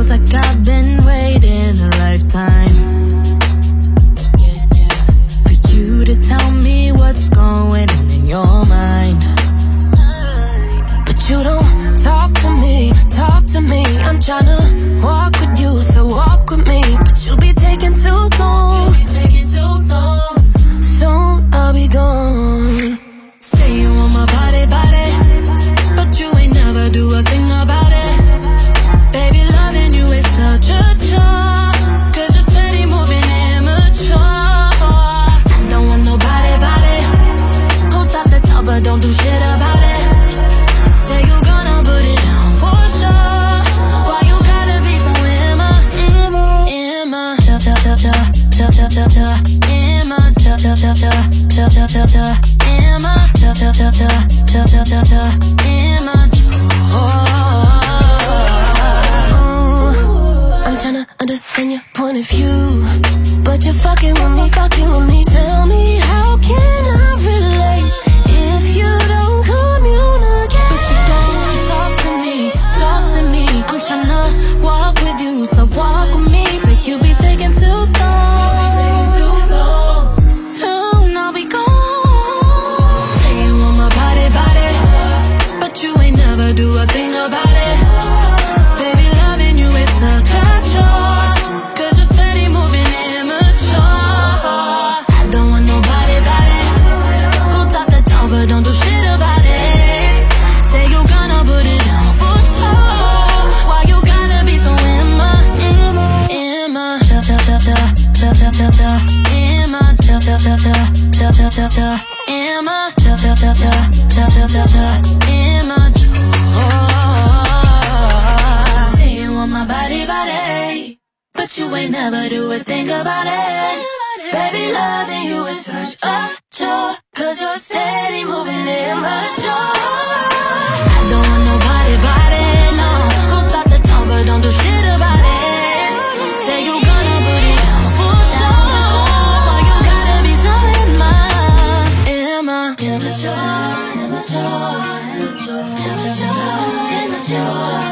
Feels like I've been waiting a lifetime for you to tell me what's going on in your mind. But you don't talk to me, talk to me. I'm tryna walk with you, so walk with me. But you be taking too long. Soon I'll be gone. Say you want my body, body, but you ain't never do a thing about it. Baby, loving you is such a chore, 'cause you're steady moving immature. I don't want nobody, body, on top the top, but don't do shit about it. Say you gonna put it down for sure. Why you gotta be so I'm tryna understand your point of view, but you're fucking with me, fucking with me. Tell me, how can I relate if you don't communicate? But you don't talk to me, talk to me. I'm tryna walk with you, so walk with me. But you be taking too long. Soon I'll be gone. Say you want my body, body, but you ain't never do a thing about it. Baby, loving you is such a chore, 'cause you're steady moving immature. I don't want nobody, body, on top the top, but don't do shit about it. Say you gonna put it down for sure. Why you gotta be so Say you want my body, body, but you ain't never do a thing about it. Baby, loving you is such a chore, 'cause you're steady moving immature. I don't want nobody, body, no, on top the top, but don't do shit about it. Say you gonna put it down for sure. Why you gotta be so immature?